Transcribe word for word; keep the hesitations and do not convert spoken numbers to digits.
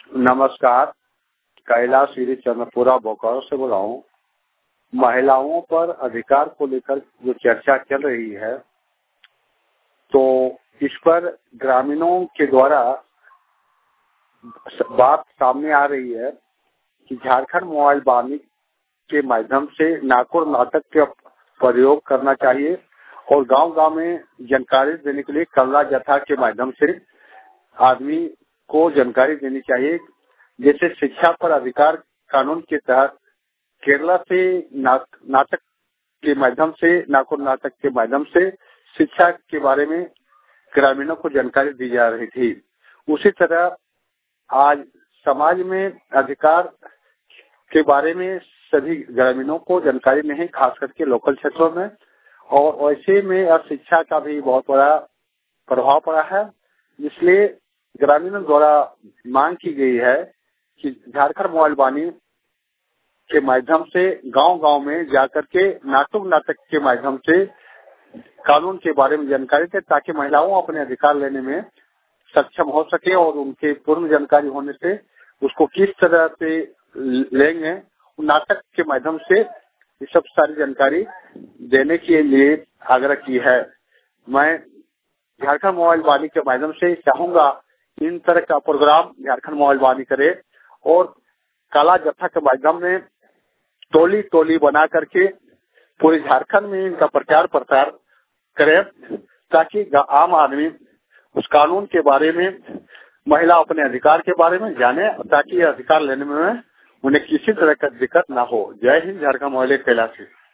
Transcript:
नमस्कार, कैलाश श्री चंद्रपुरा बोकारो से बोल रहा हूँ। महिलाओं पर अधिकार को लेकर जो चर्चा चल रही है, तो इस पर ग्रामीणों के द्वारा बात सामने आ रही है कि झारखंड मोबाइल वाणी के माध्यम से नाकुर नाटक का प्रयोग करना चाहिए और गांव-गांव में जानकारी देने के लिए कल्ला जथा के माध्यम से आदमी को जानकारी देनी चाहिए। जैसे शिक्षा पर अधिकार कानून के तहत केरला से ना, नाटक के माध्यम से नाकुर नाटक के माध्यम से शिक्षा के बारे में ग्रामीणों को जानकारी दी जा रही थी। उसी तरह आज समाज में अधिकार के बारे में सभी ग्रामीणों को जानकारी नहीं, खास करके लोकल क्षेत्रों में, और ऐसे में अब शिक्षा का भी बहुत बड़ा प्रभाव पड़ा है। इसलिए ग्रामीणों द्वारा मांग की गई है कि झारखंड मोबाइल वाणी के माध्यम से गांव-गांव में जाकर के नाटक नाटक के माध्यम से कानून के बारे में जानकारी दे, ताकि महिलाओं अपने अधिकार लेने में सक्षम हो सके और उनके पूर्ण जानकारी होने से उसको किस तरह से लेंगे, नाटक के माध्यम से ये सब सारी जानकारी देने के लिए आग्रह की है। मैं झारखंड मोबाइल वाणी के माध्यम से चाहूंगा इन तरह का प्रोग्राम झारखंड मोबाइल वाणी करे और काला जत्था के माध्यम में टोली टोली बना करके पूरे झारखंड में इनका प्रचार प्रसार करे, ताकि आम आदमी उस कानून के बारे में, महिला अपने अधिकार के बारे में जाने, ताकि अधिकार लेने में उन्हें किसी तरह का दिक्कत ना हो। जय हिंद। झारखंड मोबाइल कैलाश।